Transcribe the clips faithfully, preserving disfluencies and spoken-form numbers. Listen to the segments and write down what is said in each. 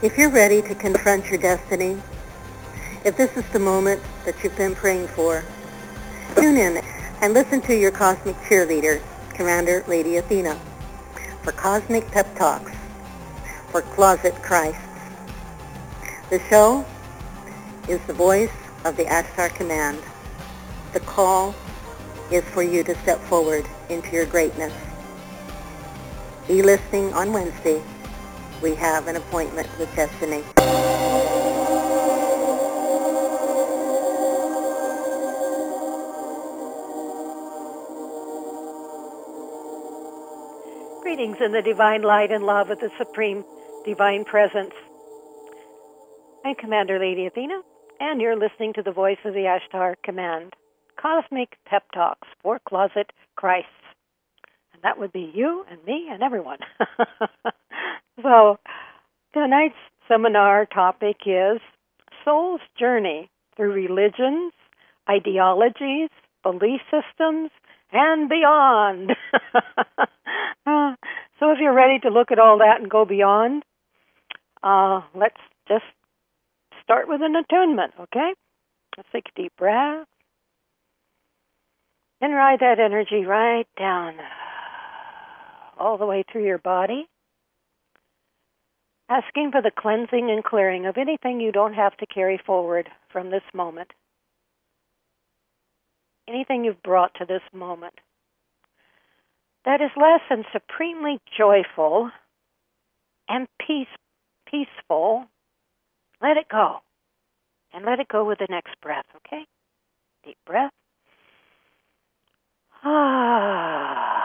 If you're ready to confront your destiny, if this is the moment that you've been praying for, tune in and listen to your cosmic cheerleader, Commander Lady Athena, for Cosmic Pep Talks for Closet Christs. The show is the voice of the Ashtar Command. The call is for you to step forward into your greatness. Be listening on Wednesday. We have an appointment with destiny. Greetings in the divine light and love of the Supreme Divine Presence. I'm Commander Lady Athena, and you're listening to the voice of the Ashtar Command, Cosmic Pep Talks for Closet Christs. And that would be you and me and everyone. So, tonight's seminar topic is Soul's Journey Through Religions, Ideologies, Belief Systems, and Beyond. So if you're ready to look at all that and go beyond, uh, let's just start with an attunement, okay? Let's take a deep breath. And ride that energy right down, all the way through your body, asking for the cleansing and clearing of anything you don't have to carry forward from this moment. Anything you've brought to this moment that is less than supremely joyful and peace, peaceful, let it go. And let it go with the next breath, okay? Deep breath. Ah.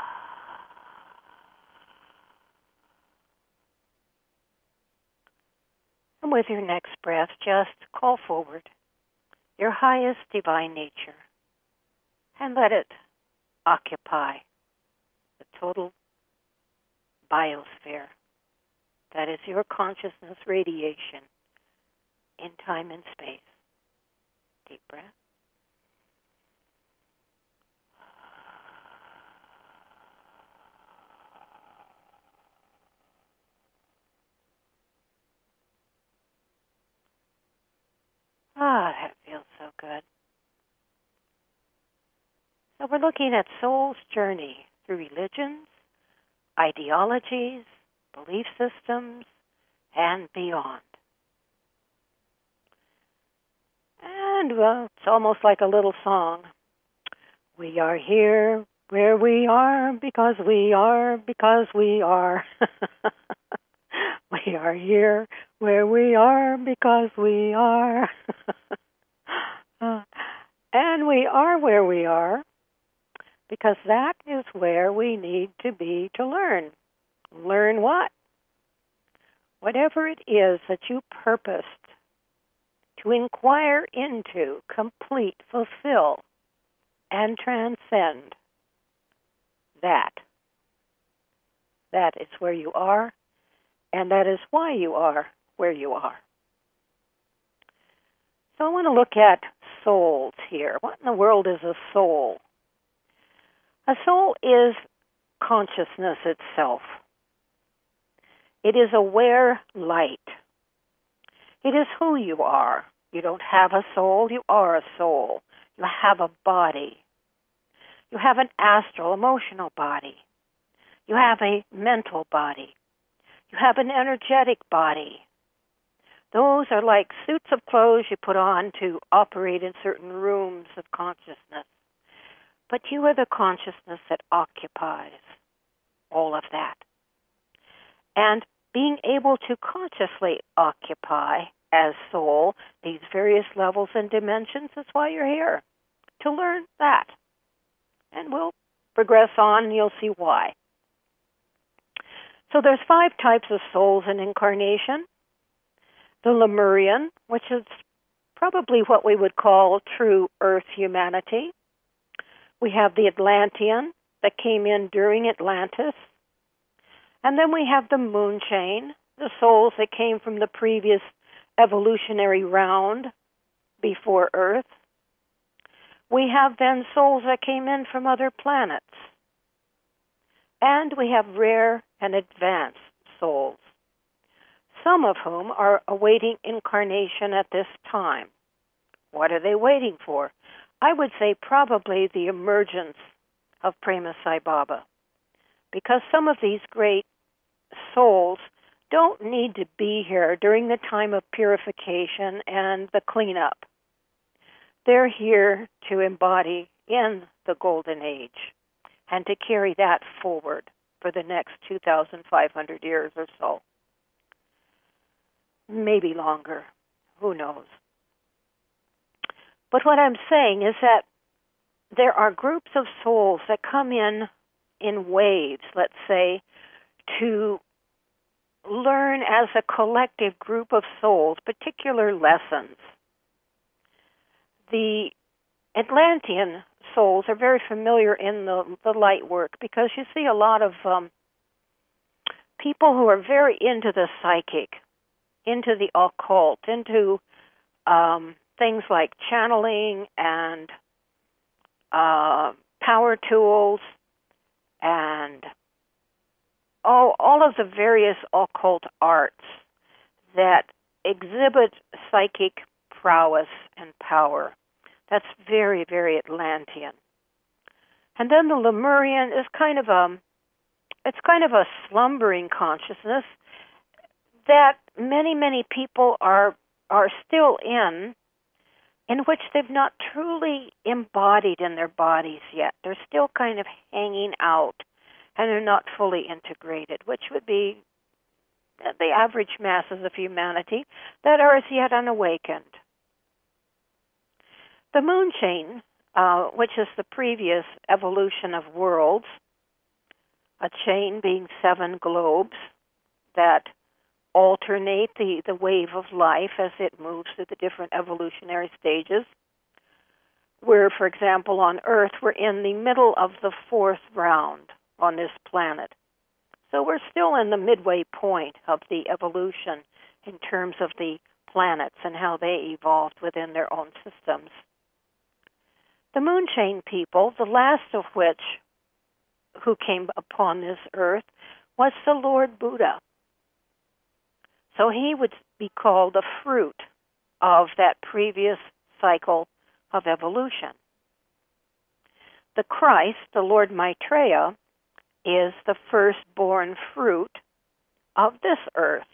And with your next breath, just call forward your highest divine nature and let it occupy the total biosphere that is your consciousness radiation in time and space. Deep breath. Ah, that feels so good. So we're looking at soul's journey through religions, ideologies, belief systems, and beyond. And, well, it's almost like a little song. We are here where we are because we are because we are. We are here where we are because we are. And we are where we are because that is where we need to be to learn. Learn what? Whatever it is that you purposed to inquire into, complete, fulfill, and transcend. That. That is where you are, and that is why you are where you are. So I want to look at souls here. What in the world is a soul? A soul is consciousness itself. It is aware light. It is who you are. You don't have a soul, you are a soul. You have a body. You have an astral, emotional body. You have a mental body. You have an energetic body. Those are like suits of clothes you put on to operate in certain rooms of consciousness. But you are the consciousness that occupies all of that. And being able to consciously occupy as soul these various levels and dimensions is why you're here, to learn that. And we'll progress on and you'll see why. So there's five types of souls in incarnation. The Lemurian, which is probably what we would call true Earth humanity. We have the Atlantean that came in during Atlantis. And then we have the moon chain, the souls that came from the previous evolutionary round before Earth. We have then souls that came in from other planets. And we have rare and advanced souls. some of whom are awaiting incarnation at this time. What are they waiting for? I would say probably the emergence of Prema Sai Baba, because some of these great souls don't need to be here during the time of purification and the cleanup. They're here to embody in the Golden Age and to carry that forward for the next two thousand five hundred years or so. Maybe longer. Who knows? But what I'm saying is that there are groups of souls that come in in waves, let's say, to learn as a collective group of souls particular lessons. The Atlantean souls are very familiar in the, the light work because you see a lot of um, people who are very into the psychic, into the occult, into um, things like channeling and uh, power tools and all, all of the various occult arts that exhibit psychic prowess and power. That's very, very Atlantean. And then the Lemurian is kind of a, it's kind of a slumbering consciousness that many, many people are are still in, in which they've not truly embodied in their bodies yet. They're still kind of hanging out, and they're not fully integrated, which would be the average masses of humanity that are as yet unawakened. The moon chain, uh, which is the previous evolution of worlds, a chain being seven globes that alternate the, the wave of life as it moves through the different evolutionary stages. Where, for example, on Earth, we're in the middle of the fourth round on this planet. So we're still in the midway point of the evolution in terms of the planets and how they evolved within their own systems. The moon chain people, the last of which who came upon this earth, was the Lord Buddha. So he would be called the fruit of that previous cycle of evolution. The Christ, the Lord Maitreya, is the firstborn fruit of this earth.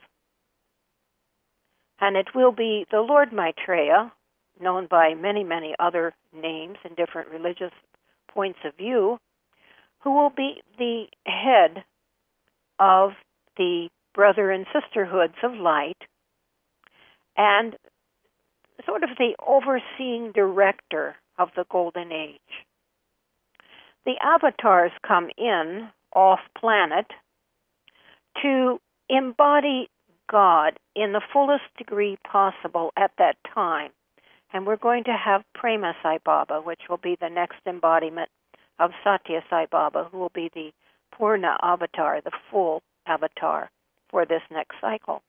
And it will be the Lord Maitreya, known by many, many other names in different religious points of view, who will be the head of the brother and sisterhoods of light and sort of the overseeing director of the Golden Age. The avatars come in off planet to embody God in the fullest degree possible at that time. And we're going to have Prema Sai Baba, which will be the next embodiment of Satya Sai Baba, who will be the Purna avatar, the full avatar for this next cycle.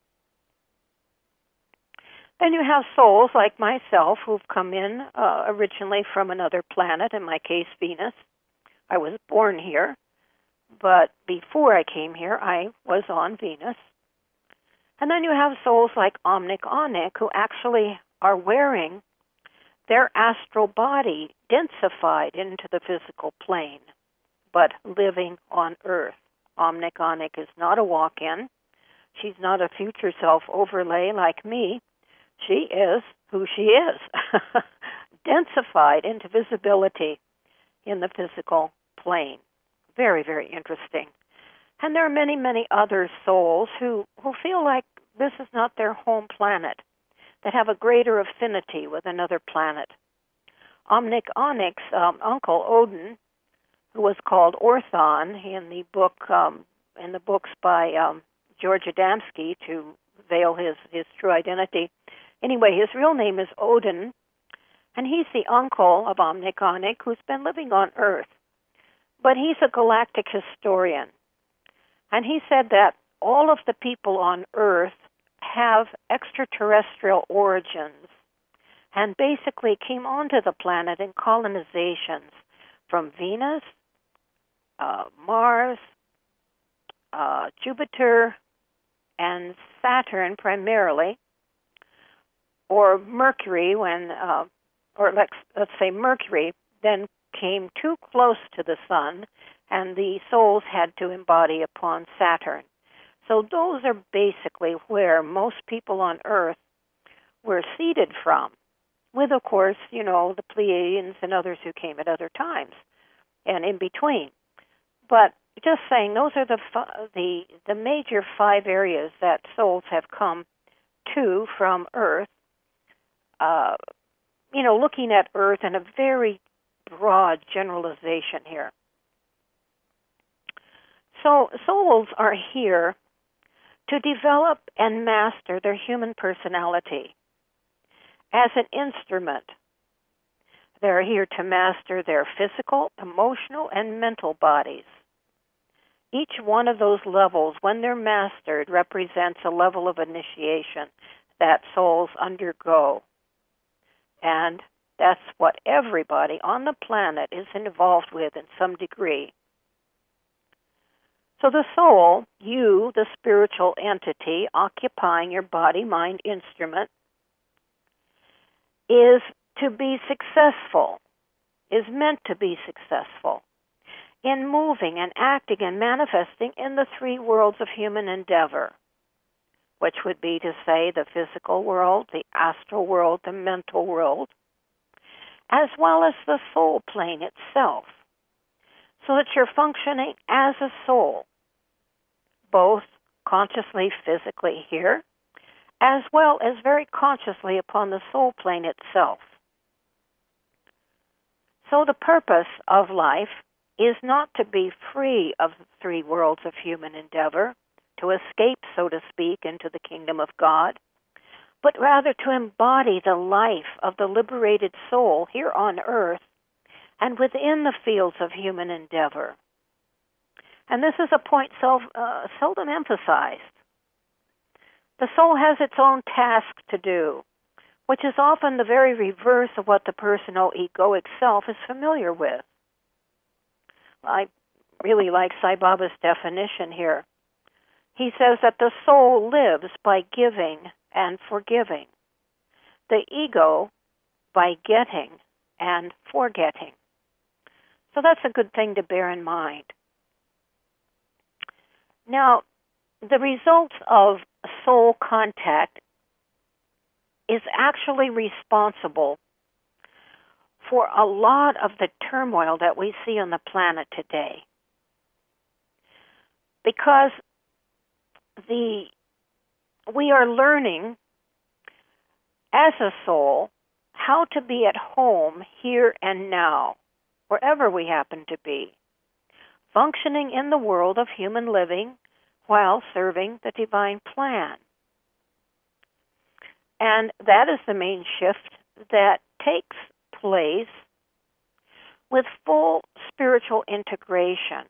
Then you have souls like myself who've come in uh, originally from another planet, in my case Venus. I was born here, but before I came here, I was on Venus. And then you have souls like Omnik Onik who actually are wearing their astral body densified into the physical plane, but living on Earth. Omnik Onik is not a walk-in. She's not a future self overlay like me. She is who she is, densified into visibility in the physical plane. Very, very interesting. And there are many, many other souls who, who feel like this is not their home planet, that have a greater affinity with another planet. Omnik Onik's um, uncle, Odin, who was called Orthon in the book, um, in the books by um, George Adamski to veil his, his true identity. Anyway, his real name is Odin, and he's the uncle of Omnik Onik, who's been living on Earth. But he's a galactic historian. And he said that all of the people on Earth have extraterrestrial origins and basically came onto the planet in colonizations from Venus, uh, Mars, uh, Jupiter, and Saturn primarily, or Mercury when, uh, or let's, let's say Mercury then came too close to the sun, and the souls had to embody upon Saturn. So those are basically where most people on Earth were seeded from, with, of course, you know, the Pleiadians and others who came at other times and in between. But just saying, those are the the the major five areas that souls have come to from Earth. Uh, you know, looking at Earth in a very broad generalization here. So souls are here to develop and master their human personality as an instrument. They're here to master their physical, emotional, and mental bodies. Each one of those levels, when they're mastered, represents a level of initiation that souls undergo. And that's what everybody on the planet is involved with in some degree. So the soul, you, the spiritual entity occupying your body-mind instrument, is to be successful, is meant to be successful in moving and acting and manifesting in the three worlds of human endeavor, which would be to say the physical world, the astral world, the mental world, as well as the soul plane itself, so that you're functioning as a soul, both consciously, physically here, as well as very consciously upon the soul plane itself. So the purpose of life is not to be free of the three worlds of human endeavor, to escape, so to speak, into the kingdom of God, but rather to embody the life of the liberated soul here on earth and within the fields of human endeavor. And this is a point self, uh, seldom emphasized. The soul has its own task to do, which is often the very reverse of what the personal egoic self is familiar with. I really like Sai Baba's definition here. He says that the soul lives by giving and forgiving, the ego by getting and forgetting. So that's a good thing to bear in mind. Now, the result of soul contact is actually responsible for a lot of the turmoil that we see on the planet today. Because the we are learning as a soul how to be at home here and now, wherever we happen to be, functioning in the world of human living while serving the divine plan. And that is the main shift that takes place with full spiritual integration.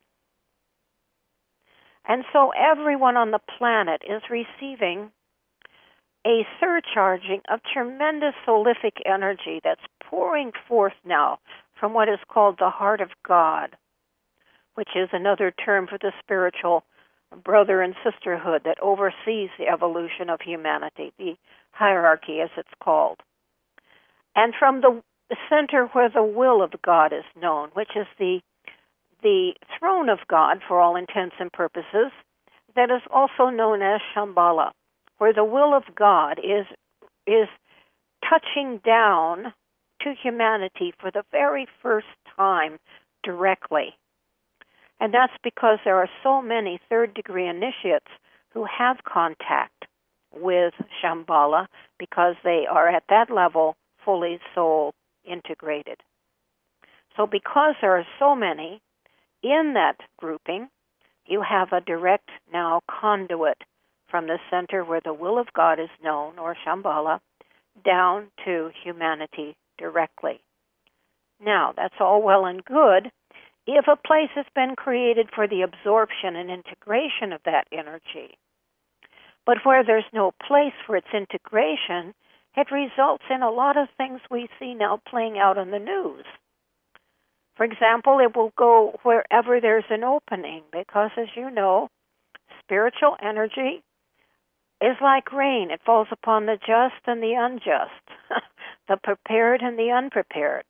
And so everyone on the planet is receiving a surcharging of tremendous soulific energy that's pouring forth now from what is called the heart of God, which is another term for the spiritual brother and sisterhood that oversees the evolution of humanity, the hierarchy as it's called. And from the center where the will of God is known, which is the the throne of God for all intents and purposes, that is also known as Shambhala, where the will of God is is touching down to humanity for the very first time directly. And that's because there are so many third-degree initiates who have contact with Shambhala because they are at that level fully soul integrated. So because there are so many in that grouping, you have a direct now conduit from the center where the will of God is known, or Shambhala, down to humanity directly. Now, that's all well and good if a place has been created for the absorption and integration of that energy. But where there's no place for its integration, it results in a lot of things we see now playing out on the news. For example, it will go wherever there's an opening because, as you know, spiritual energy is like rain. It falls upon the just and the unjust, the prepared and the unprepared.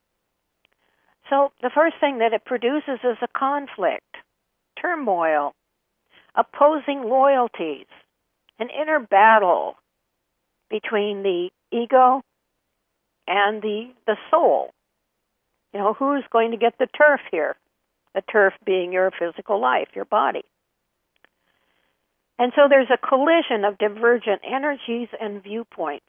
So the first thing that it produces is a conflict, turmoil, opposing loyalties, an inner battle between the ego and the the soul. You know, who's going to get the turf here? The turf being your physical life, your body. And so there's a collision of divergent energies and viewpoints.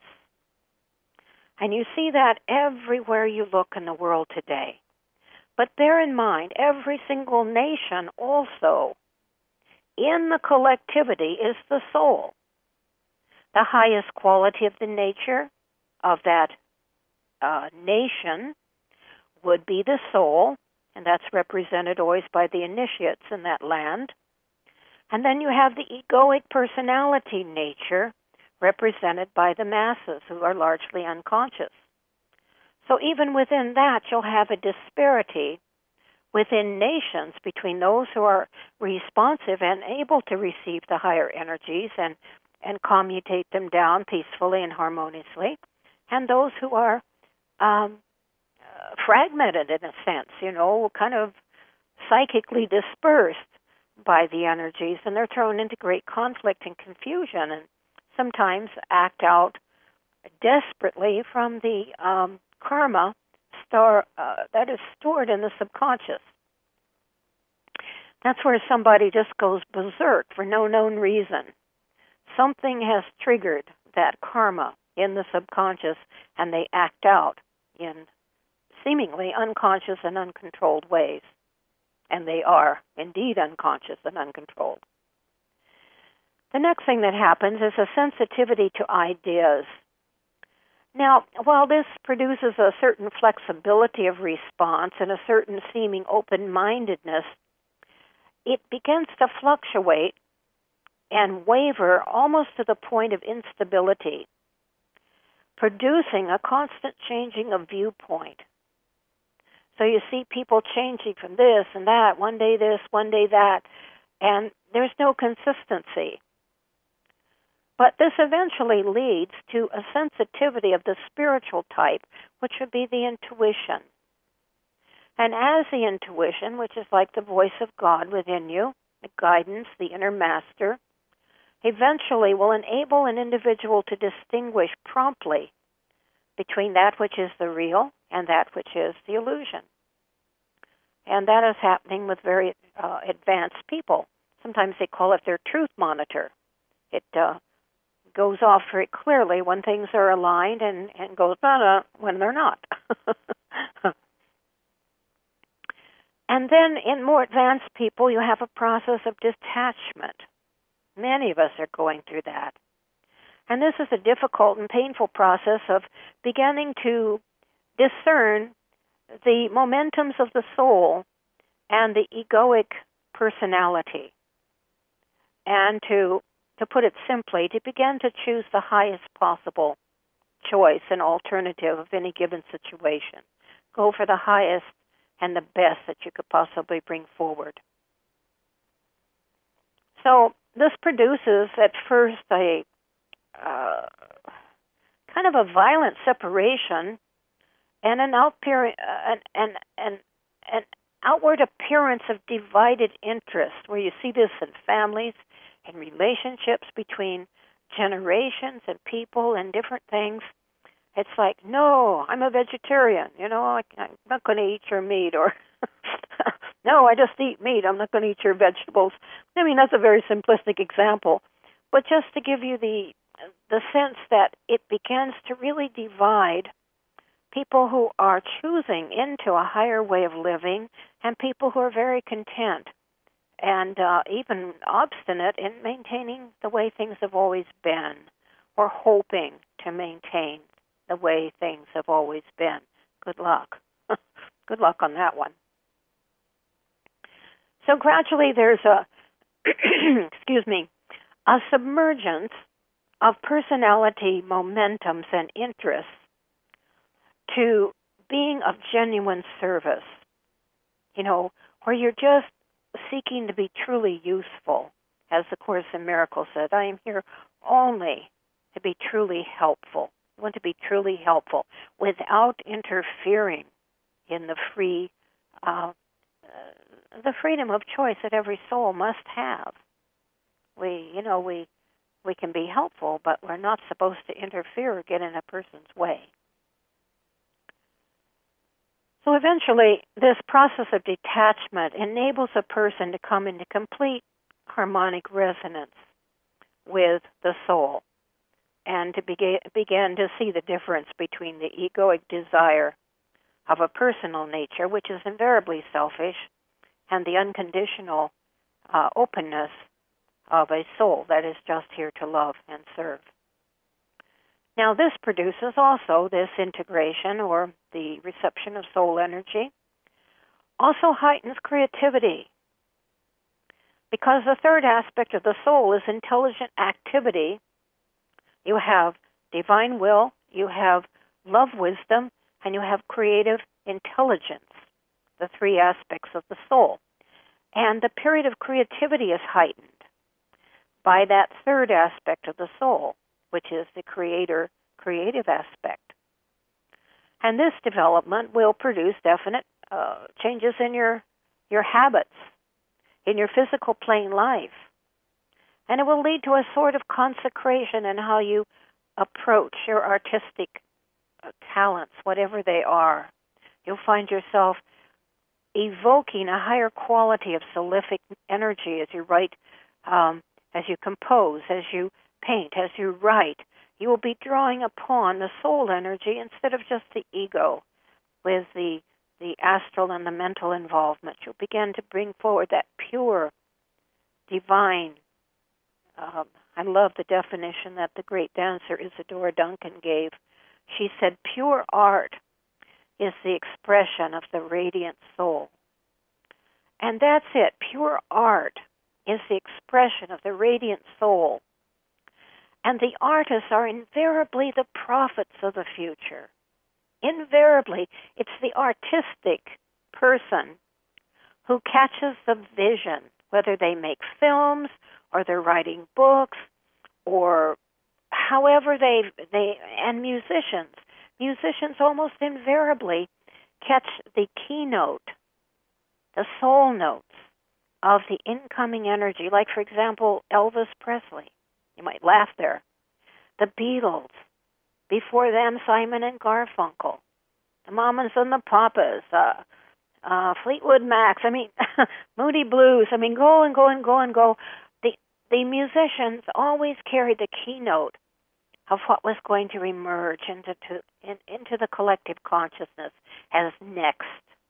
And you see that everywhere you look in the world today. But bear in mind, every single nation also, in the collectivity, is the soul. The highest quality of the nature of that uh, nation would be the soul, and that's represented always by the initiates in that land. And then you have the egoic personality nature, represented by the masses, who are largely unconscious. So even within that, you'll have a disparity within nations between those who are responsive and able to receive the higher energies and, and commutate them down peacefully and harmoniously, and those who are um, uh, fragmented in a sense, you know, kind of psychically dispersed by the energies, and they're thrown into great conflict and confusion and sometimes act out desperately from the um, karma star, uh, that is stored in the subconscious. That's where somebody just goes berserk for no known reason. Something has triggered that karma in the subconscious, and they act out in seemingly unconscious and uncontrolled ways. And they are indeed unconscious and uncontrolled. The next thing that happens is a sensitivity to ideas. Now, while this produces a certain flexibility of response and a certain seeming open-mindedness, it begins to fluctuate and waver almost to the point of instability, producing a constant changing of viewpoint. So you see people changing from this and that, one day this, one day that, and there's no consistency. But this eventually leads to a sensitivity of the spiritual type, which would be the intuition. And as the intuition, which is like the voice of God within you, the guidance, the inner master, eventually will enable an individual to distinguish promptly between that which is the real and that which is the illusion. And that is happening with very uh, advanced people. Sometimes they call it their truth monitor. It uh, goes off very clearly when things are aligned and, and goes on when they're not. And then in more advanced people, you have a process of detachment. Many of us are going through that. And this is a difficult and painful process of beginning to discern the momentums of the soul and the egoic personality. And to, to put it simply, to begin to choose the highest possible choice and alternative of any given situation. Go for the highest and the best that you could possibly bring forward. So this produces at first a uh, kind of a violent separation and an, outpear- uh, an, an, an, an outward appearance of divided interest, where you see this in families and relationships between generations and people and different things. It's like, no, I'm a vegetarian, you know, I, I'm not going to eat your meat, or no, I just eat meat, I'm not going to eat your vegetables. I mean, that's a very simplistic example, but just to give you the the sense that it begins to really divide people who are choosing into a higher way of living and people who are very content and uh, even obstinate in maintaining the way things have always been, or hoping to maintain the way things have always been. Good luck. Good luck on that one. So gradually there's a, excuse me, a submergence of personality momentums and interests to being of genuine service, you know, where you're just seeking to be truly useful. As the Course in Miracles said, I am here only to be truly helpful. You want to be truly helpful without interfering in the free, uh, uh, the freedom of choice that every soul must have. We, you know, we we can be helpful, but we're not supposed to interfere or get in a person's way. So eventually, this process of detachment enables a person to come into complete harmonic resonance with the soul and to begin, begin to see the difference between the egoic desire of a personal nature, which is invariably selfish, and the unconditional uh, openness of a soul that is just here to love and serve. Now, this produces also this integration, or the reception of soul energy, also heightens creativity, because the third aspect of the soul is intelligent activity. You have divine will, you have love wisdom, and you have creative intelligence, the three aspects of the soul. And the period of creativity is heightened by that third aspect of the soul, which is the creator, creative aspect. And this development will produce definite uh, changes in your, your habits, in your physical plane life. And it will lead to a sort of consecration in how you approach your artistic uh, talents, whatever they are. You'll find yourself evoking a higher quality of prolific energy as you write, um, as you compose, as you paint, as you write. You will be drawing upon the soul energy instead of just the ego with the the astral and the mental involvement. You'll begin to bring forward that pure, divine. Um, I love the definition that the great dancer Isadora Duncan gave. She said, pure art is the expression of the radiant soul. And that's it. Pure art is the expression of the radiant soul. And the artists are invariably the prophets of the future. Invariably, it's the artistic person who catches the vision, whether they make films or they're writing books or however they, they and musicians. Musicians almost invariably catch the keynote, the soul notes of the incoming energy. Like, for example, Elvis Presley. You might laugh there. The Beatles. Before them, Simon and Garfunkel. The Mamas and the Papas. Uh, uh, Fleetwood Macs. I mean, Moody Blues. I mean, go and go and go and go. The, the musicians always carried the keynote of what was going to emerge into, to, in, into the collective consciousness as next.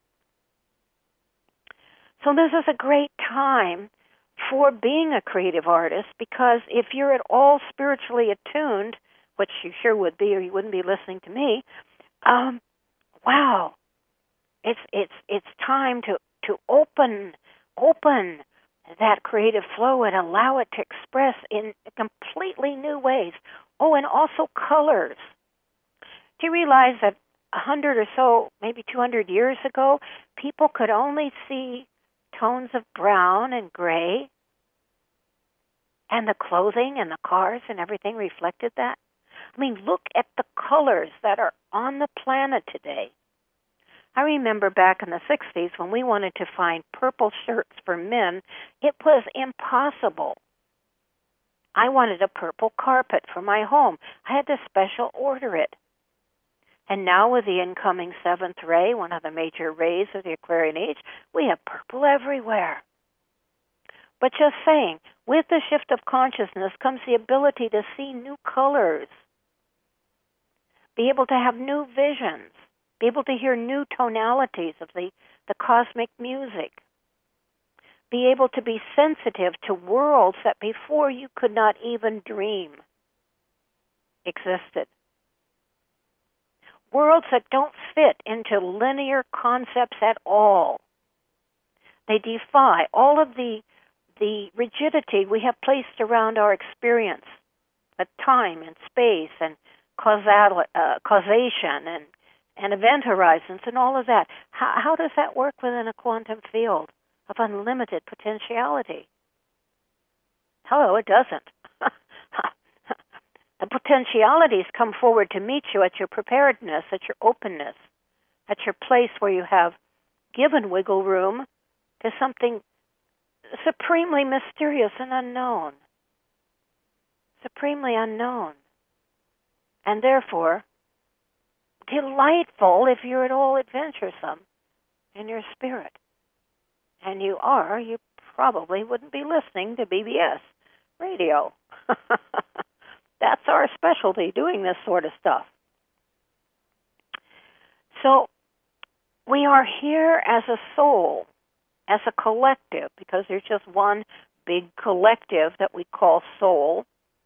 So this is a great time for being a creative artist, because if you're at all spiritually attuned, which you sure would be or you wouldn't be listening to me, um, wow, it's it's it's time to, to open open that creative flow and allow it to express in completely new ways. Oh, and also colors. Do you realize that a hundred or so, maybe two hundred years ago, people could only see tones of brown and gray, and the clothing and the cars and everything reflected that? I mean, look at the colors that are on the planet today. I remember back in the sixties when we wanted to find purple shirts for men, it was impossible. I wanted a purple carpet for my home. I had to special order it. And now with the incoming seventh ray, one of the major rays of the Aquarian age, we have purple everywhere. But just saying, with the shift of consciousness comes the ability to see new colors, be able to have new visions, be able to hear new tonalities of the, the cosmic music, be able to be sensitive to worlds that before you could not even dream existed. Worlds that don't fit into linear concepts at all. They defy all of the the rigidity we have placed around our experience, with time and space and causal, uh, causation and, and event horizons and all of that. How, how does that work within a quantum field of unlimited potentiality? Hello, it doesn't. The potentialities come forward to meet you at your preparedness, at your openness, at your place where you have given wiggle room to something supremely mysterious and unknown. Supremely unknown. And therefore, delightful if you're at all adventuresome in your spirit. And you are, you probably wouldn't be listening to B B S radio. That's our specialty, doing this sort of stuff. So, we are here as a soul, as a collective, because there's just one big collective that we call soul.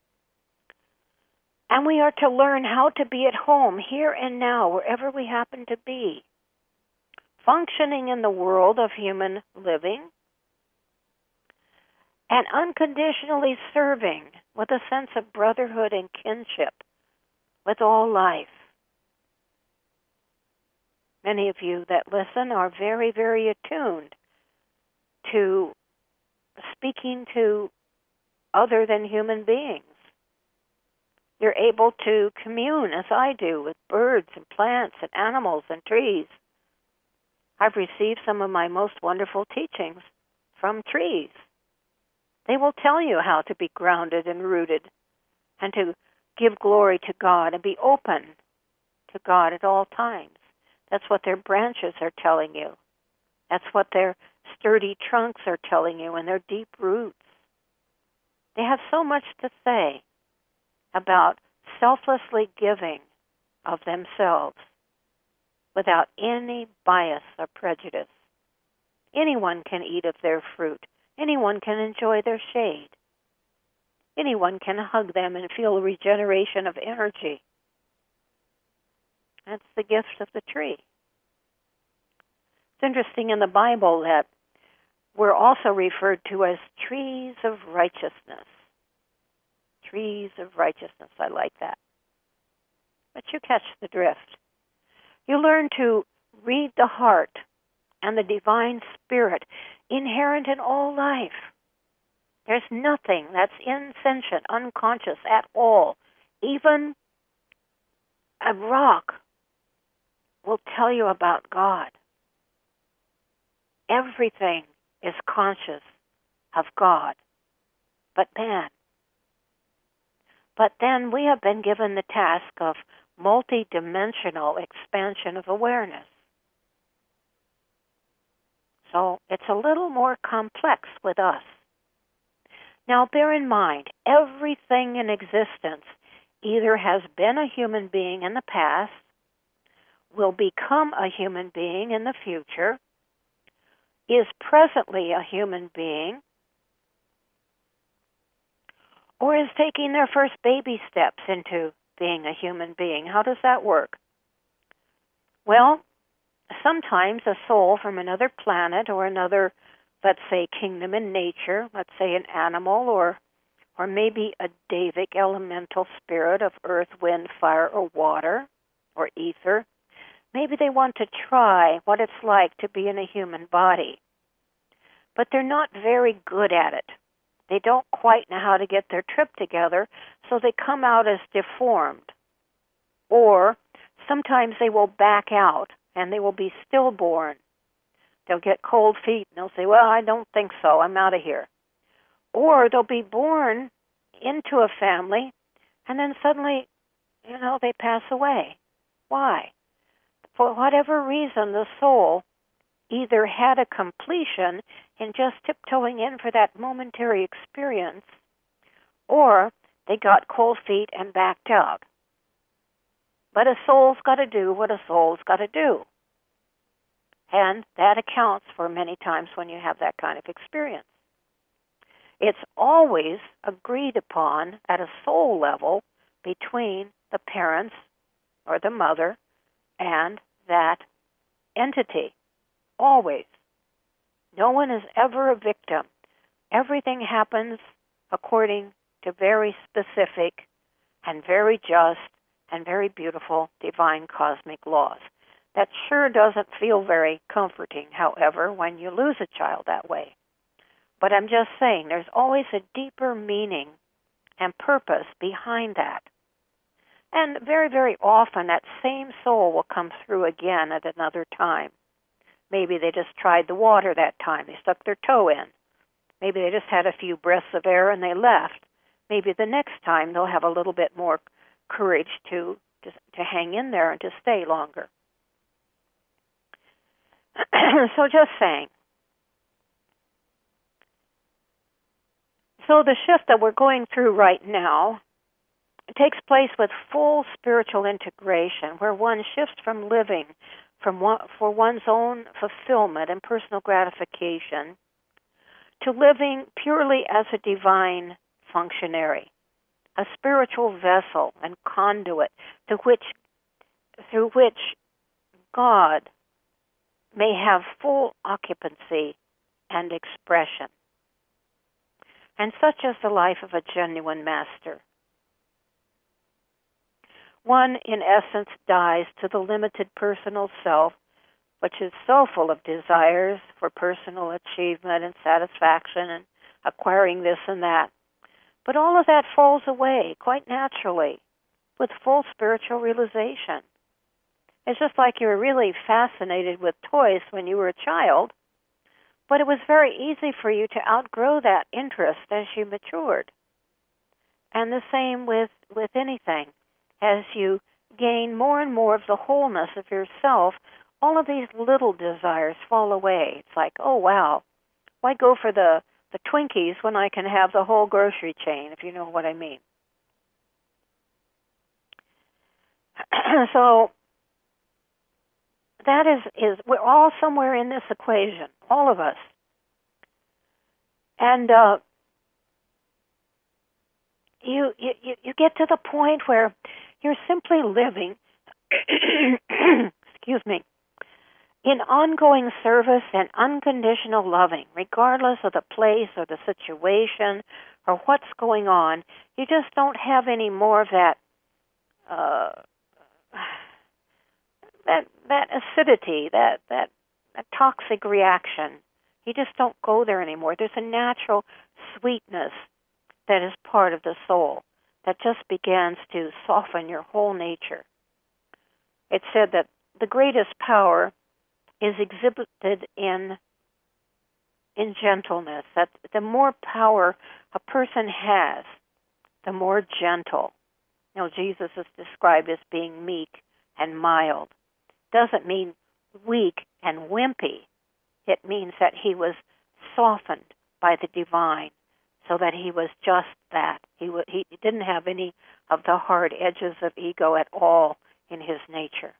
And we are to learn how to be at home, here and now, wherever we happen to be, functioning in the world of human living, and unconditionally serving with a sense of brotherhood and kinship with all life. Many of you that listen are very, very attuned to speaking to other than human beings. You're able to commune, as I do, with birds and plants and animals and trees. I've received some of my most wonderful teachings from trees. They will tell you how to be grounded and rooted and to give glory to God and be open to God at all times. That's what their branches are telling you. That's what their sturdy trunks are telling you and their deep roots. They have so much to say about selflessly giving of themselves without any bias or prejudice. Anyone can eat of their fruit. Anyone can enjoy their shade. Anyone can hug them and feel a regeneration of energy. That's the gift of the tree. It's interesting in the Bible that we're also referred to as trees of righteousness. Trees of righteousness. I like that. But you catch the drift. You learn to read the heart and the divine spirit inherent in all life. There's nothing that's insentient, unconscious at all. Even a rock will tell you about God. Everything is conscious of God, but man. But then we have been given the task of multidimensional expansion of awareness. So it's a little more complex with us. Now bear in mind, everything in existence either has been a human being in the past, will become a human being in the future, is presently a human being, or is taking their first baby steps into being a human being. How does that work? Well, sometimes a soul from another planet or another, let's say, kingdom in nature, let's say an animal or or maybe a Davic elemental spirit of earth, wind, fire, or water, or ether, maybe they want to try what it's like to be in a human body. But they're not very good at it. They don't quite know how to get their trip together, so they come out as deformed. Or sometimes they will back out and they will be stillborn. They'll get cold feet and they'll say, well, I don't think so, I'm out of here. Or they'll be born into a family and then suddenly, you know, they pass away. Why? For whatever reason, the soul either had a completion in just tiptoeing in for that momentary experience, or they got cold feet and backed out. But a soul's got to do what a soul's got to do. And that accounts for many times when you have that kind of experience. It's always agreed upon at a soul level between the parents or the mother and that entity. Always. No one is ever a victim. Everything happens according to very specific and very just and very beautiful divine cosmic laws. That sure doesn't feel very comforting, however, when you lose a child that way. But I'm just saying, there's always a deeper meaning and purpose behind that. And very, very often that same soul will come through again at another time. Maybe they just tried the water that time. They stuck their toe in. Maybe they just had a few breaths of air and they left. Maybe the next time they'll have a little bit more courage to, to, to hang in there and to stay longer. So just saying. So the shift that we're going through right now takes place with full spiritual integration, where one shifts from living from one, for one's own fulfillment and personal gratification to living purely as a divine functionary, a spiritual vessel and conduit to which, through which God may have full occupancy and expression. And such is the life of a genuine master. One, in essence, dies to the limited personal self, which is so full of desires for personal achievement and satisfaction and acquiring this and that. But all of that falls away quite naturally with full spiritual realization. It's just like you were really fascinated with toys when you were a child, but it was very easy for you to outgrow that interest as you matured. And the same with, with anything. As you gain more and more of the wholeness of yourself, all of these little desires fall away. It's like, oh, wow, why go for the, the Twinkies when I can have the whole grocery chain, if you know what I mean. So that is, is, we're all somewhere in this equation, all of us. And uh, you, you, you get to the point where you're simply living, excuse me, in ongoing service and unconditional loving, regardless of the place or the situation or what's going on. You just don't have any more of that, uh, that that acidity, that, that that toxic reaction. You just don't go there anymore. There's a natural sweetness that is part of the soul that just begins to soften your whole nature. It's said that the greatest power is exhibited in in gentleness, that the more power a person has, the more gentle. You know, Jesus is described as being meek and mild. Doesn't mean weak and wimpy. It means that he was softened by the divine, so that he was just that. He w- he didn't have any of the hard edges of ego at all in his nature.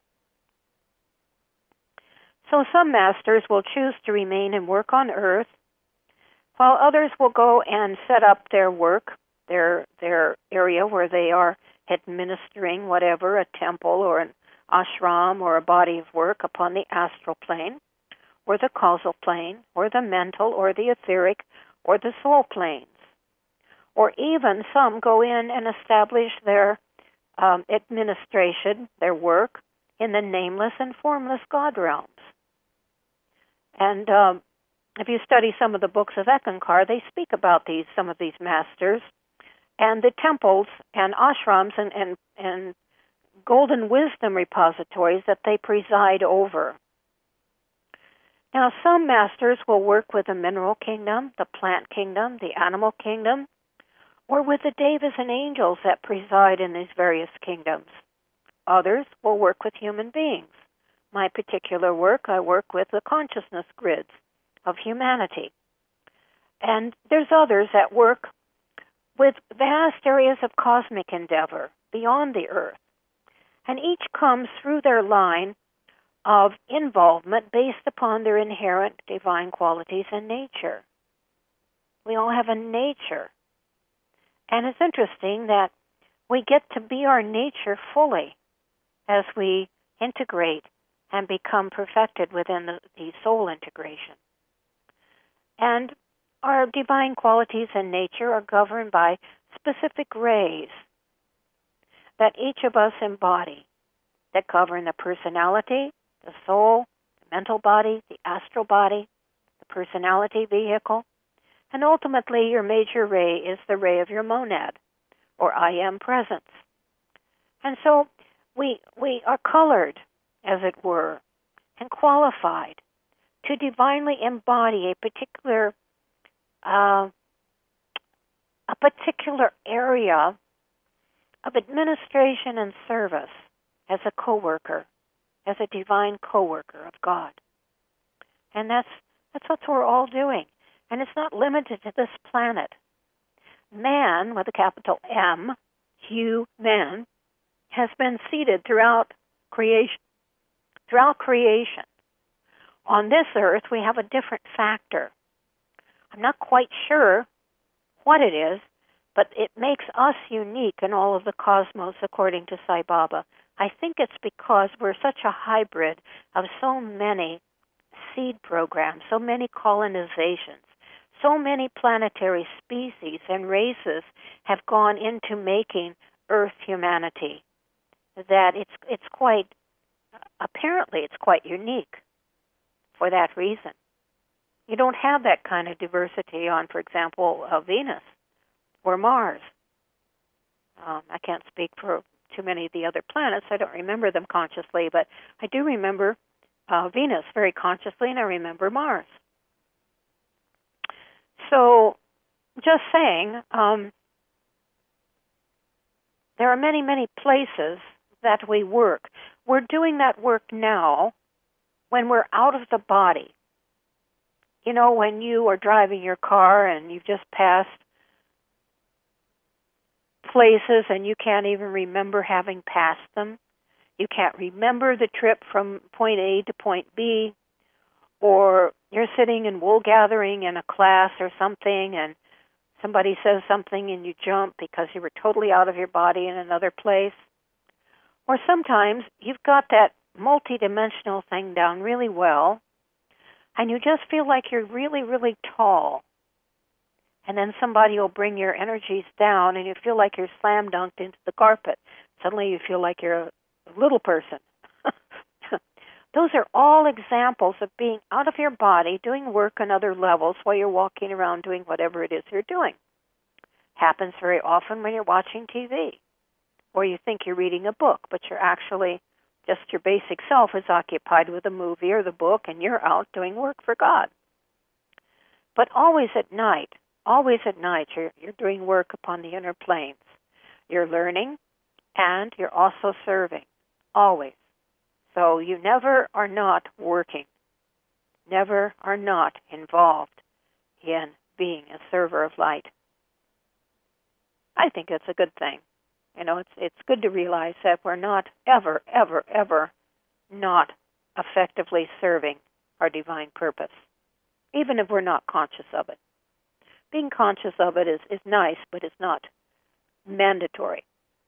So some masters will choose to remain and work on earth, while others will go and set up their work, their their area where they are administering whatever, a temple or an ashram or a body of work upon the astral plane, or the causal plane, or the mental, or the etheric, or the soul planes. Or even some go in and establish their um, administration, their work, in the nameless and formless God realms. And um, if you study some of the books of Eckankar, they speak about these, some of these masters, and the temples and ashrams and, and, and golden wisdom repositories that they preside over. Now, some masters will work with the mineral kingdom, the plant kingdom, the animal kingdom, or with the devas and angels that preside in these various kingdoms. Others will work with human beings. My particular work, I work with the consciousness grids of humanity. And there's others that work with vast areas of cosmic endeavor beyond the earth. And each comes through their line of involvement based upon their inherent divine qualities and nature. We all have a nature. And it's interesting that we get to be our nature fully as we integrate and become perfected within the, the soul integration. And our divine qualities and nature are governed by specific rays that each of us embody, that govern the personality, the soul, the mental body, the astral body, the personality vehicle, and ultimately your major ray is the ray of your monad, or I am presence. And so we we are colored, as it were, and qualified to divinely embody a particular uh, a particular area of administration and service as a co-worker, as a divine co-worker of God. And that's that's what we're all doing. And it's not limited to this planet. Man, with a capital M, human, has been seated throughout creation. Throughout creation. On this earth, we have a different factor. I'm not quite sure what it is, but it makes us unique in all of the cosmos, according to Sai Baba. I think it's because we're such a hybrid of so many seed programs, so many colonizations, so many planetary species and races have gone into making Earth humanity that it's it's quite, apparently it's quite unique for that reason. You don't have that kind of diversity on, for example, uh, Venus or Mars. Um, I can't speak for too many of the other planets. I don't remember them consciously, but I do remember uh, Venus very consciously, and I remember Mars. So, just saying, um, there are many, many places that we work. We're doing that work now when we're out of the body. You know, when you are driving your car and you've just passed places and you can't even remember having passed them. You can't remember the trip from point A to point B, or you're sitting in wool gathering in a class or something and somebody says something and you jump because you were totally out of your body in another place. Or sometimes you've got that multidimensional thing down really well and you just feel like you're really, really tall. And then somebody will bring your energies down and you feel like you're slam dunked into the carpet. Suddenly you feel like you're a little person. Those are all examples of being out of your body, doing work on other levels while you're walking around doing whatever it is you're doing. Happens very often when you're watching T V, or you think you're reading a book, but you're actually, just your basic self is occupied with a movie or the book, and you're out doing work for God. But always at night, always at night, you're, you're doing work upon the inner planes. You're learning, and you're also serving, always. So you never are not working, never are not involved in being a server of light. I think it's a good thing. You know, it's it's good to realize that we're not ever, ever, ever not effectively serving our divine purpose, even if we're not conscious of it. Being conscious of it is, is nice, but it's not mandatory.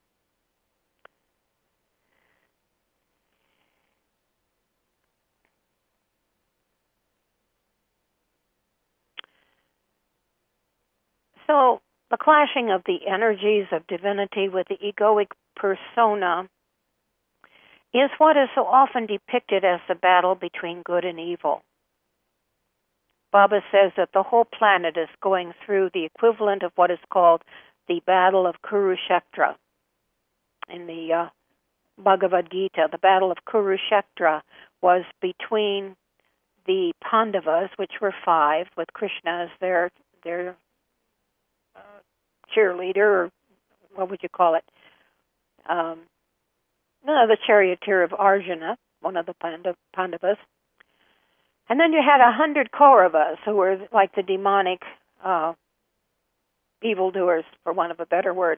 So the clashing of the energies of divinity with the egoic persona is what is so often depicted as the battle between good and evil. Baba says that the whole planet is going through the equivalent of what is called the battle of Kurukshetra. In the uh, Bhagavad Gita, the battle of Kurukshetra was between the Pandavas, which were five, with Krishna as their their cheerleader, or what would you call it? Um, no, the charioteer of Arjuna, one of the Pandavas. And then you had a hundred Kauravas, who were like the demonic uh, evildoers, for want of a better word.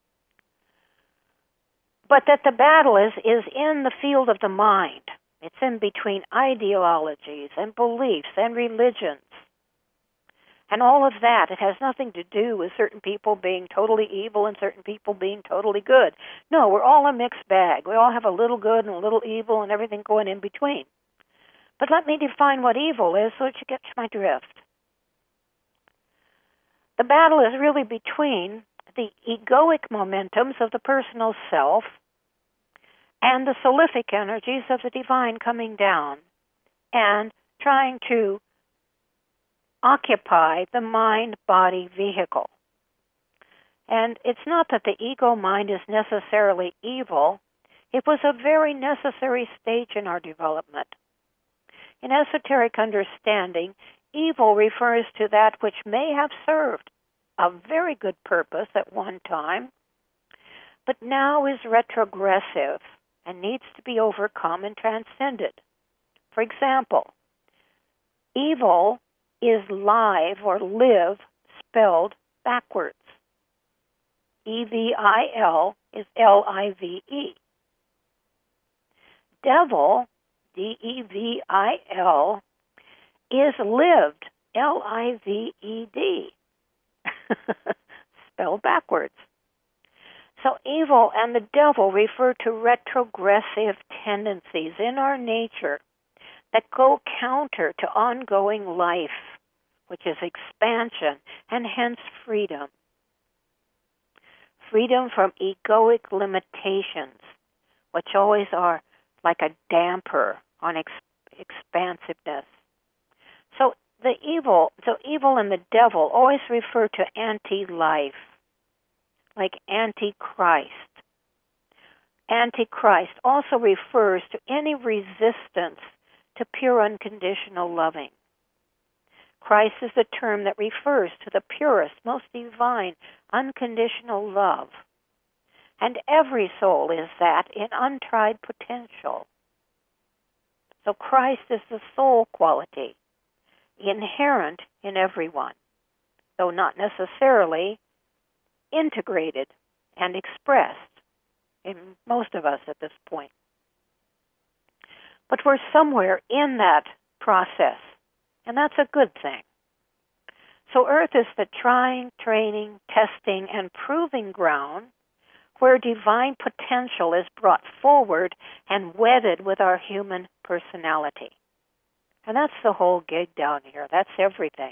But that the battle is, is in the field of the mind. It's in between ideologies and beliefs and religions. And all of that, it has nothing to do with certain people being totally evil and certain people being totally good. No, we're all a mixed bag. We all have a little good and a little evil and everything going in between. But let me define what evil is so that you get my drift. The battle is really between the egoic momentums of the personal self and the soulific energies of the divine coming down and trying to occupy the mind-body vehicle. And it's not that the ego mind is necessarily evil. It was a very necessary stage in our development. In esoteric understanding, evil refers to that which may have served a very good purpose at one time, but now is retrogressive and needs to be overcome and transcended. For example, evil is live or live spelled backwards. E V I L is L I V E. Devil, D E V I L, is lived, L I V E D, spelled backwards. So evil and the devil refer to retrogressive tendencies in our nature that go counter to ongoing life, which is expansion and hence freedom. Freedom from egoic limitations, which always are like a damper on ex- expansiveness. So the evil, so evil and the devil always refer to anti-life, like antichrist. Antichrist also refers to any resistance to pure unconditional loving. Christ is the term that refers to the purest, most divine, unconditional love. And every soul is that in untried potential. So Christ is the soul quality, inherent in everyone, though not necessarily integrated and expressed in most of us at this point. But we're somewhere in that process, and that's a good thing. So Earth is the trying, training, testing, and proving ground where divine potential is brought forward and wedded with our human personality. And that's the whole gig down here. That's everything.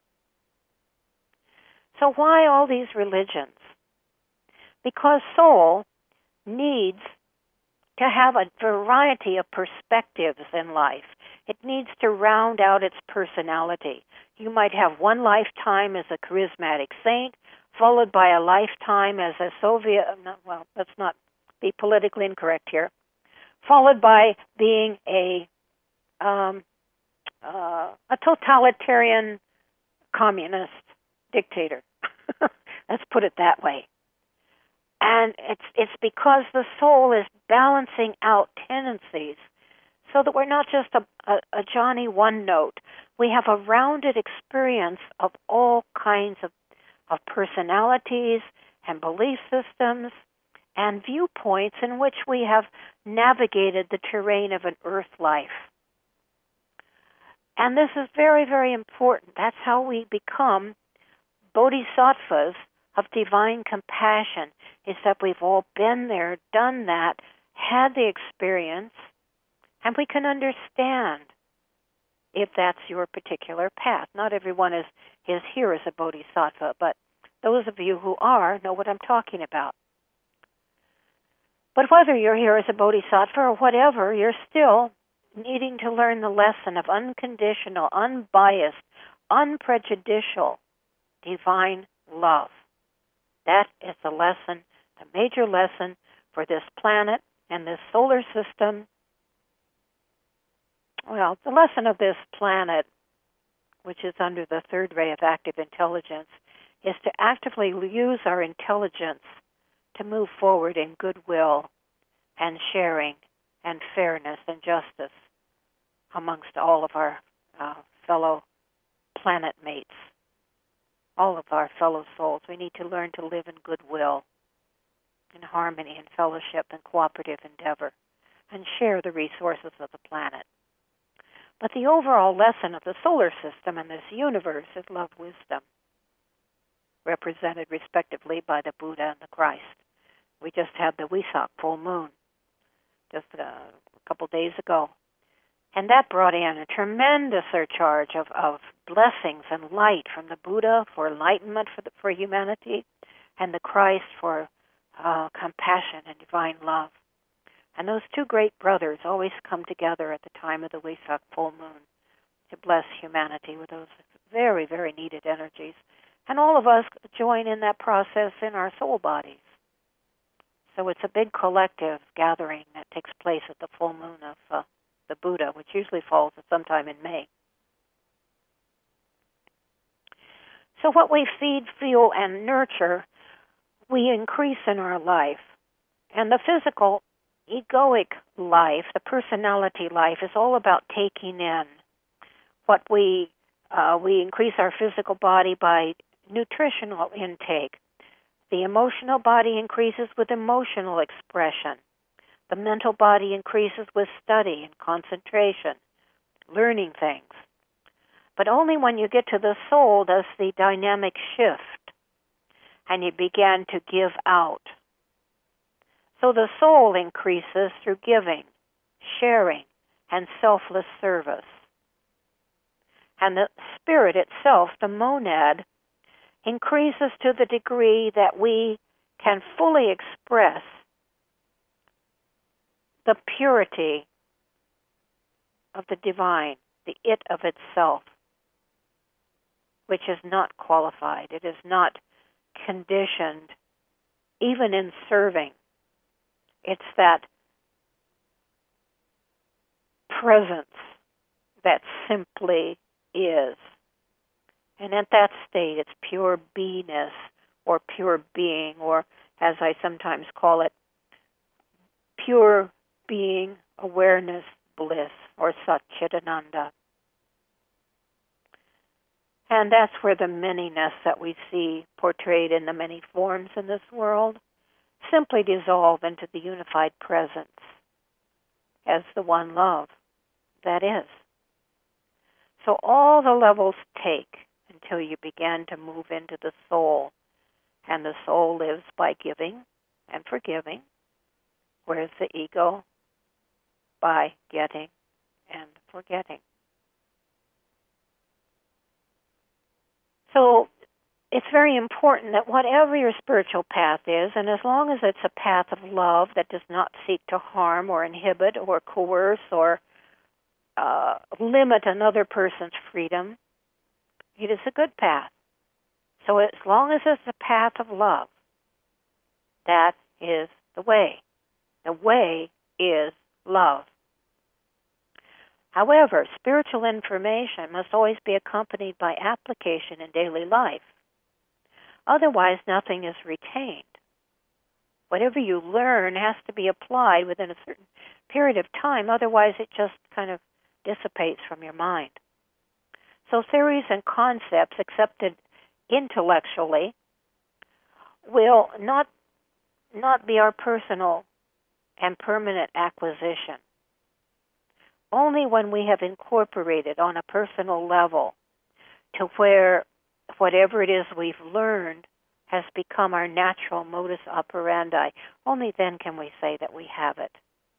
So why all these religions? Because soul needs to have a variety of perspectives in life. It needs to round out its personality. You might have one lifetime as a charismatic saint, followed by a lifetime as a Soviet, well, let's not be politically incorrect here, followed by being a um, uh, a totalitarian communist dictator. Let's put it that way. And it's it's because the soul is balancing out tendencies so that we're not just a, a, a Johnny one note. We have a rounded experience of all kinds of, of personalities and belief systems and viewpoints in which we have navigated the terrain of an earth life. And this is very, very important. That's how we become bodhisattvas of divine compassion, is that we've all been there, done that, had the experience, and we can understand if that's your particular path. Not everyone is, is here as a bodhisattva, but those of you who are know what I'm talking about. But whether you're here as a bodhisattva or whatever, you're still needing to learn the lesson of unconditional, unbiased, unprejudicial divine love. That is the lesson, the major lesson for this planet and this solar system. Well, the lesson of this planet, which is under the third ray of active intelligence, is to actively use our intelligence to move forward in goodwill and sharing and fairness and justice amongst all of our uh, fellow planet mates, all of our fellow souls. We need to learn to live in goodwill, in harmony and fellowship and cooperative endeavor, and share the resources of the planet. But the overall lesson of the solar system and this universe is love wisdom, represented respectively by the Buddha and the Christ. We just had the Wesak full moon just uh, a couple days ago. And that brought in a tremendous surcharge of, of blessings and light from the Buddha for enlightenment for, the, for humanity, and the Christ for uh, compassion and divine love. And those two great brothers always come together at the time of the Wesak full moon to bless humanity with those very, very needed energies And all of us join in that process in our soul bodies. So it's a big collective gathering that takes place at the full moon of uh, the Buddha, which usually falls sometime in May. So what we feed, fuel, and nurture, we increase in our life. And the physical, egoic life, the personality life, is all about taking in what we, uh, we increase our physical body by nutritional intake. The emotional body increases with emotional expression. The mental body increases with study and concentration, learning things. But only when you get to the soul does the dynamic shift and you begin to give out. So the soul increases through giving, sharing, and selfless service. And the spirit itself, the monad, increases to the degree that we can fully express the purity of the divine, the it of itself, which is not qualified. It is not conditioned, even in serving. It's that presence that simply is. And at that state, it's pure beingness, or pure being, or as I sometimes call it, pure being, awareness, bliss, or Satchidananda. And that's where the manyness that we see portrayed in the many forms in this world simply dissolve into the unified presence as the one love that is. So all the levels take until you begin to move into the soul. And the soul lives by giving and forgiving, whereas the ego by getting and forgetting. So it's very important that whatever your spiritual path is, and as long as it's a path of love that does not seek to harm or inhibit or coerce or uh, limit another person's freedom, it is a good path. So as long as it's a path of love, that is the way. The way is love. However, spiritual information must always be accompanied by application in daily life. Otherwise, nothing is retained. Whatever you learn has to be applied within a certain period of time. Otherwise, it just kind of dissipates from your mind. So theories and concepts accepted intellectually will not not be our personal and permanent acquisition. Only when we have incorporated on a personal level to where whatever it is we've learned has become our natural modus operandi, only then can we say that we have it.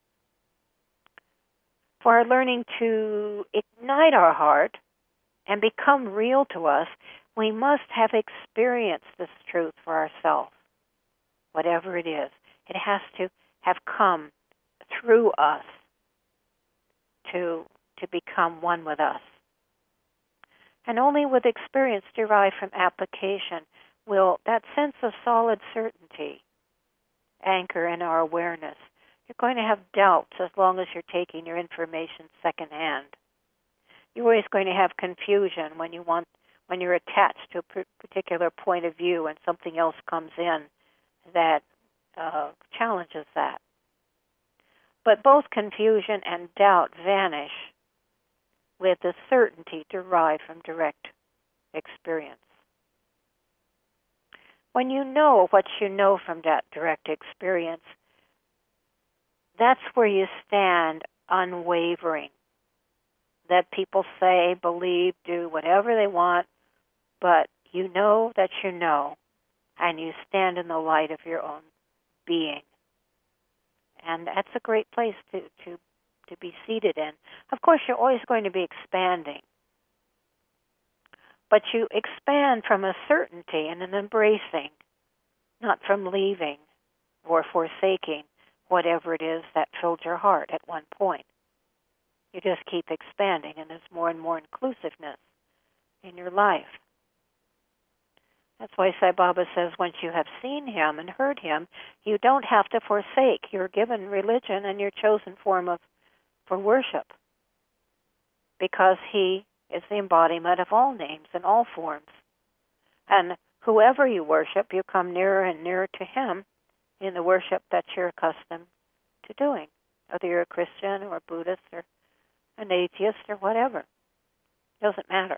For our learning to ignite our heart and become real to us, we must have experienced this truth for ourselves, whatever it is. It has to have come through us to, to become one with us. And only with experience derived from application will that sense of solid certainty anchor in our awareness. You're going to have doubts as long as you're taking your information secondhand. You're always going to have confusion when you want, when you're attached to a particular point of view and something else comes in that uh, challenges that. But both confusion and doubt vanish with the certainty derived from direct experience. When you know what you know from that direct experience, that's where you stand unwavering. That people say, believe, do whatever they want, but you know that you know, and you stand in the light of your own being. And that's a great place to, to, to be seated in. Of course, you're always going to be expanding. But you expand from a certainty and an embracing, not from leaving or forsaking whatever it is that filled your heart at one point. You just keep expanding, and there's more and more inclusiveness in your life. That's why Sai Baba says once you have seen him and heard him, you don't have to forsake your given religion and your chosen form of for worship, because he is the embodiment of all names and all forms. And whoever you worship, you come nearer and nearer to him in the worship that you're accustomed to doing, whether you're a Christian or a Buddhist or an atheist or whatever. It doesn't matter.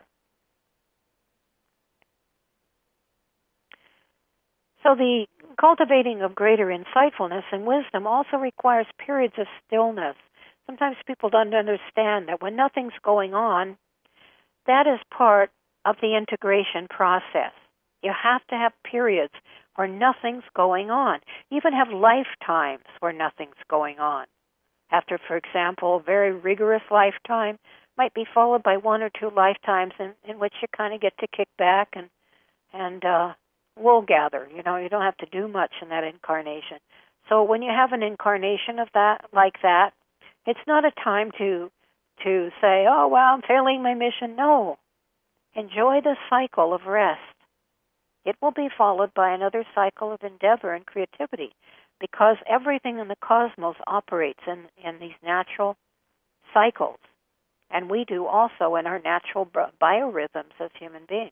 So the cultivating of greater insightfulness and wisdom also requires periods of stillness. Sometimes people don't understand that when nothing's going on, that is part of the integration process. You have to have periods where nothing's going on. You even have lifetimes where nothing's going on. After, for example, a very rigorous lifetime might be followed by one or two lifetimes in, in which you kind of get to kick back and and uh, wool gather. You know, you don't have to do much in that incarnation. So when you have an incarnation of that, like that, it's not a time to to say, oh, well, I'm failing my mission. No. Enjoy the cycle of rest. It will be followed by another cycle of endeavor and creativity, because everything in the cosmos operates in, in these natural cycles. And we do also in our natural biorhythms as human beings.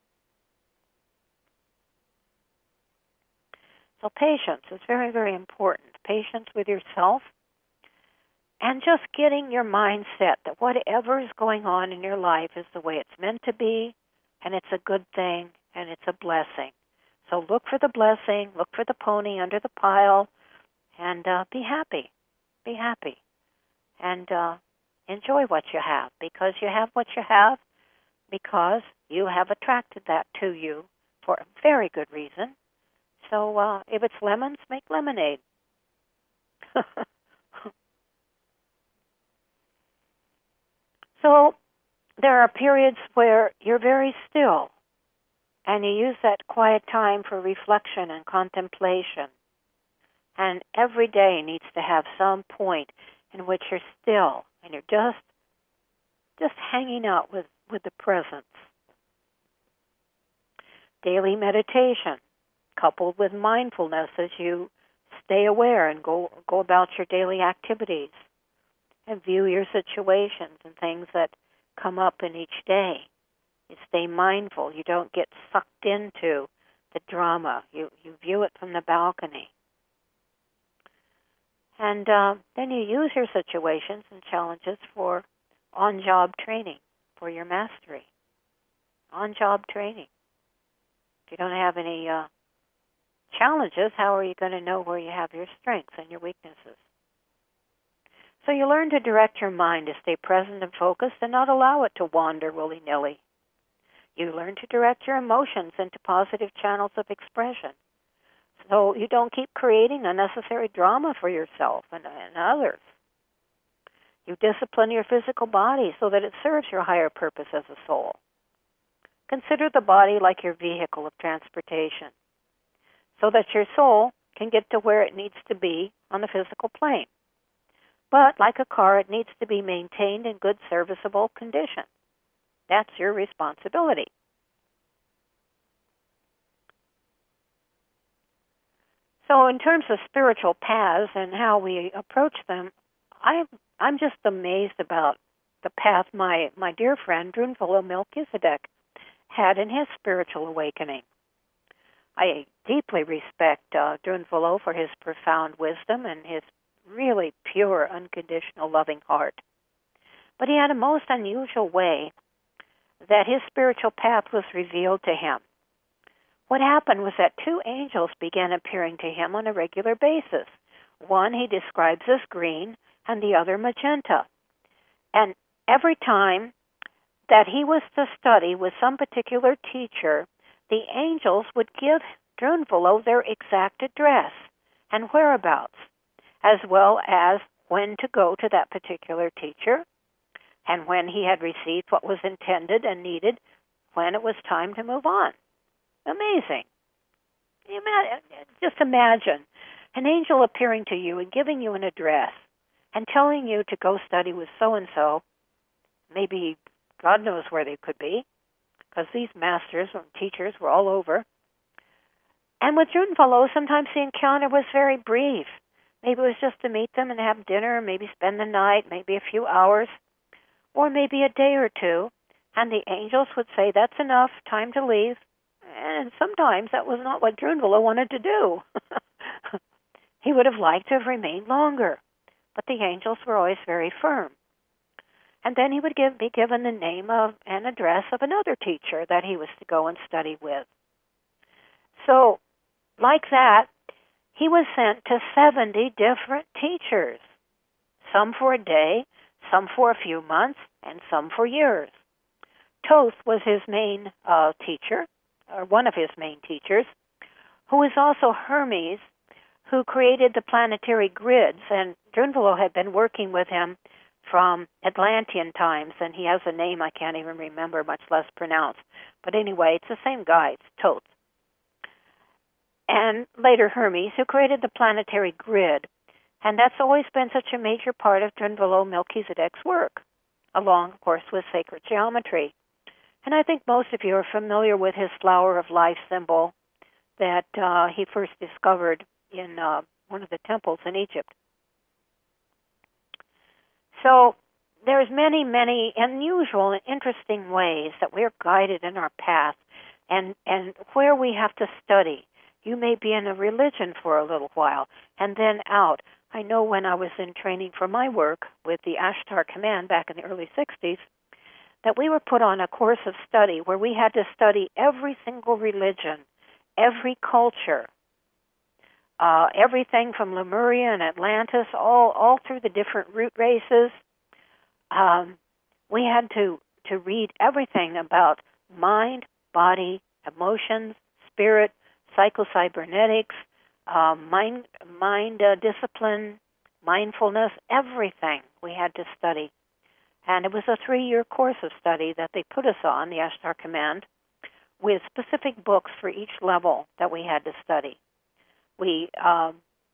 So patience is very, very important. Patience with yourself, and just getting your mind set that whatever is going on in your life is the way it's meant to be, and it's a good thing, and it's a blessing. So look for the blessing, look for the pony under the pile, and uh, be happy. Be happy. And uh, enjoy what you have, because you have what you have because you have attracted that to you for a very good reason. So uh, if it's lemons, make lemonade. So there are periods where you're very still, and you use that quiet time for reflection and contemplation. And every day needs to have some point in which you're still, and you're just just hanging out with, with the presence. Daily meditation, coupled with mindfulness as you stay aware and go go about your daily activities, and view your situations and things that come up in each day. You stay mindful. You don't get sucked into the drama. You, you view it from the balcony. And uh, then you use your situations and challenges for on-job training, for your mastery. On-job training. If you don't have any uh, challenges, how are you going to know where you have your strengths and your weaknesses? So you learn to direct your mind to stay present and focused and not allow it to wander willy-nilly. You learn to direct your emotions into positive channels of expression, so you don't keep creating unnecessary drama for yourself and, and others. You discipline your physical body so that it serves your higher purpose as a soul. Consider the body like your vehicle of transportation, so that your soul can get to where it needs to be on the physical plane. But like a car, it needs to be maintained in good serviceable condition. That's your responsibility. So in terms of spiritual paths and how we approach them, I, I'm just amazed about the path my, my dear friend Drunvalo Melchizedek had in his spiritual awakening. I deeply respect uh, Drunvalo for his profound wisdom and his really pure, unconditional, loving heart. But he had a most unusual way that his spiritual path was revealed to him. What happened was that two angels began appearing to him on a regular basis. One he describes as green, and the other magenta. And every time that he was to study with some particular teacher, the angels would give Drunvalo their exact address and whereabouts, as well as when to go to that particular teacher, and when he had received what was intended and needed, when it was time to move on. Amazing. Just imagine an angel appearing to you and giving you an address and telling you to go study with so-and-so. Maybe God knows where they could be, because these masters and teachers were all over. And with Drunvalo, sometimes the encounter was very brief. Maybe it was just to meet them and have dinner, maybe spend the night, maybe a few hours, or maybe a day or two. And the angels would say, that's enough, time to leave. And sometimes that was not what Drunvalo wanted to do. He would have liked to have remained longer. But the angels were always very firm. And then he would give, be given the name of and address of another teacher that he was to go and study with. So, like that, he was sent to seventy different teachers, some for a day, some for a few months, and some for years. Thoth was his main uh, teacher, or one of his main teachers, who was also Hermes, who created the planetary grids, and Drunvalo had been working with him from Atlantean times, and he has a name I can't even remember, much less pronounce. But anyway, it's the same guy, it's Thoth. And later Hermes, who created the planetary grid. And that's always been such a major part of Drunvalo Melchizedek's work, along, of course, with sacred geometry. And I think most of you are familiar with his flower of life symbol that uh, he first discovered in uh, one of the temples in Egypt. So there's many, many unusual and interesting ways that we're guided in our path and, and where we have to study. You may be in a religion for a little while and then out. I know when I was in training for my work with the Ashtar Command back in the early sixties, that we were put on a course of study where we had to study every single religion, every culture, uh, everything from Lemuria and Atlantis, all, all through the different root races. Um, we had to, to read everything about mind, body, emotions, spirit, psycho-cybernetics, uh, mind, mind uh, discipline, mindfulness, everything we had to study. And it was a three-year course of study that they put us on, the Ashtar Command, with specific books for each level that we had to study. We um,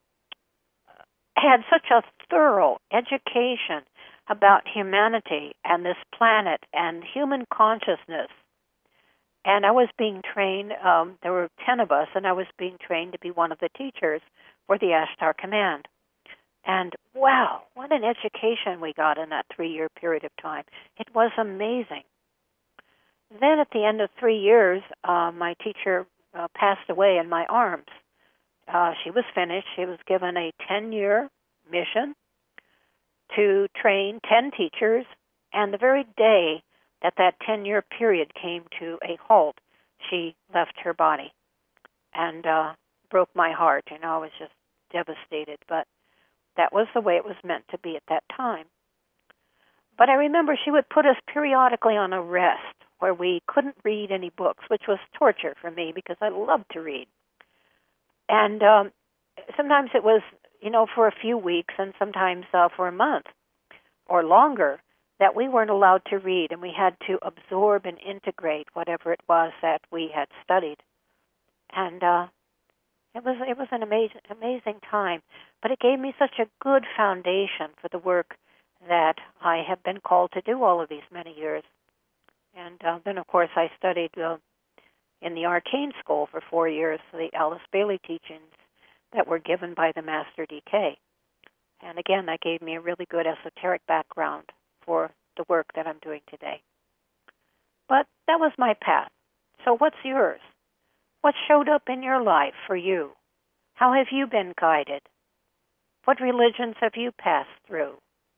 had such a thorough education about humanity and this planet and human consciousness. And I was being trained, um, there were ten of us, and I was being trained to be one of the teachers for the Ashtar Command. And wow, what an education we got in that three-year period of time. It was amazing. Then at the end of three years, uh, my teacher uh, passed away in my arms. Uh, she was finished. She was given a ten-year mission to train ten teachers, and the very day that that ten-year period came to a halt, she left her body and uh, broke my heart. You know, I was just devastated, but that was the way it was meant to be at that time. But I remember she would put us periodically on a rest where we couldn't read any books, which was torture for me because I loved to read. And um, sometimes it was, you know, for a few weeks and sometimes uh, for a month or longer that we weren't allowed to read, and we had to absorb and integrate whatever it was that we had studied. And uh, it was it was an amazing amazing time, but it gave me such a good foundation for the work that I have been called to do all of these many years. And uh, then, of course, I studied uh, in the Arcane School for four years, the Alice Bailey teachings that were given by the Master D K. And again, that gave me a really good esoteric background for the work that I'm doing today. But that was my path. So what's yours? What showed up in your life for you? How have you been guided? What religions have you passed through?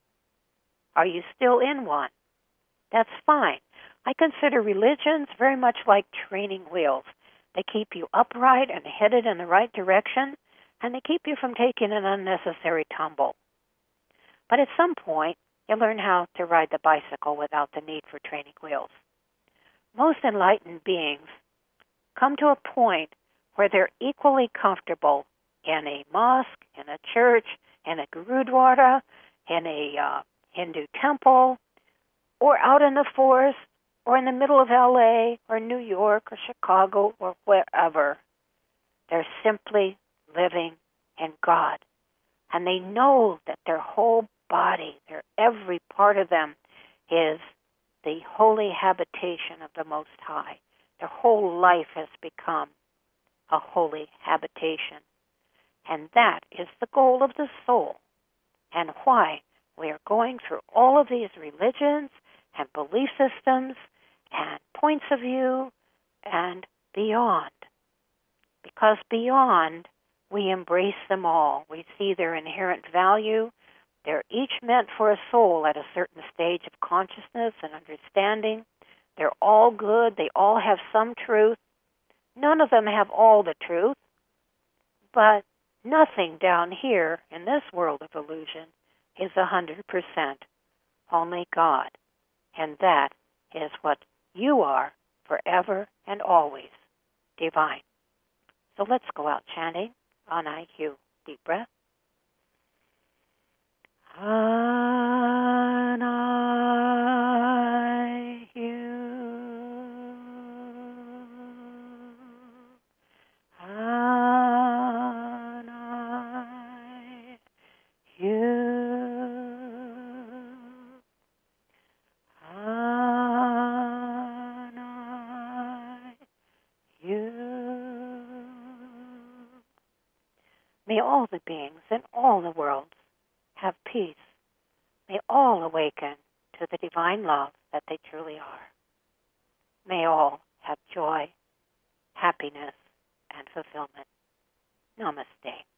Are you still in one? That's fine. I consider religions very much like training wheels. They keep you upright and headed in the right direction, and they keep you from taking an unnecessary tumble. But at some point, you learn how to ride the bicycle without the need for training wheels. Most enlightened beings come to a point where they're equally comfortable in a mosque, in a church, in a gurudwara, in a uh, Hindu temple, or out in the forest, or in the middle of L A, or New York, or Chicago, or wherever. They're simply living in God. And they know that their whole body, their every part of them is the holy habitation of the Most High. Their whole life has become a holy habitation. And that is the goal of the soul, and why we are going through all of these religions and belief systems and points of view and beyond. Because beyond, we embrace them all. We see their inherent value. They're each meant for a soul at a certain stage of consciousness and understanding. They're all good. They all have some truth. None of them have all the truth, but nothing down here in this world of illusion is a hundred percent. Only God. And that is what you are forever and always, divine. So let's go out chanting on I Q. Deep breath. On I Q. On I Q. On I Q. May all the beings in all the worlds have peace. May all awaken to the divine love that they truly are. May all have joy, happiness, and fulfillment. Namaste.